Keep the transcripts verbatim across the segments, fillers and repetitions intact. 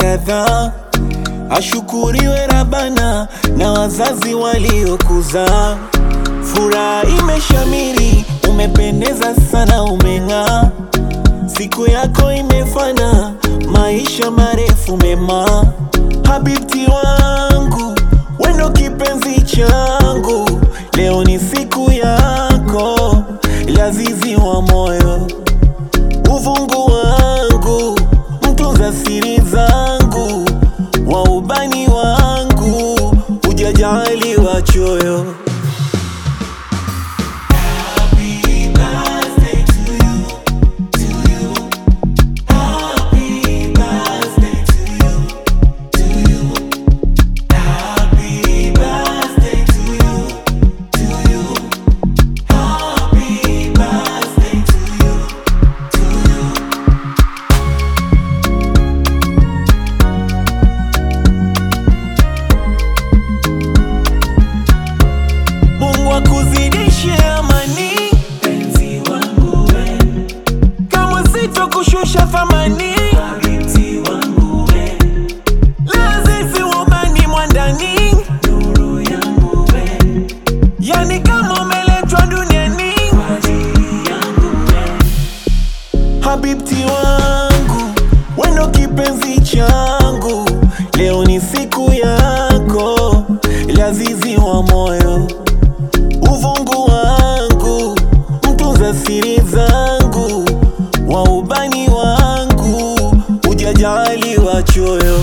kadhaa. Ashukuriwe Rabbana na wazazi waliokuzaa. Furaha imeshamiri, umependeza sana, umeng'aa. Siku yako imefana, maisha marefu mema. Habibti wangu, wendo kipenzi changu, leo ni siku yako, lazizi wa moyo. Uvungu wangu, mtunza siri zangu, wa ubani wangu, hujajali wachoyo. Wakuzidishe amani, penzi wangu we, kama sito kushusha thamani, habibti wangu we, lazizi ubani mwandani, nuru yangu we, yani kama umeletwa duniani kwa ajili yangu we. Habibti wangu, wendo kipenzi changu, leo ni siku yako, lazizi wa moyo. Uvungu wangu, mtunza siri zangu, wa ubani wangu, hujajali wachoyo.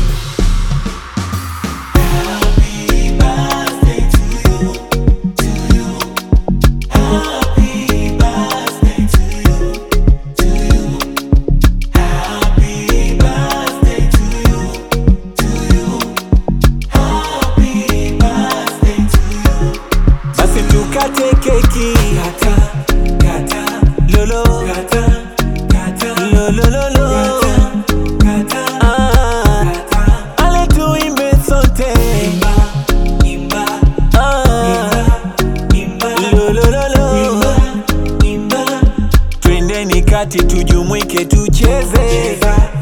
Happy birthday to you, to you. Happy birthday to you, to you. Happy birthday to you, to you. Happy birthday to you. Basi tukate keki, kata, kata, lolo, kata, kata, lolo, lolo, kata, kata, ah, kata. Ale tuimbe sote, imba, imba, ah, imba, imba, lolo, lolo, imba, imba. Twendeni kati tujumuike tucheze.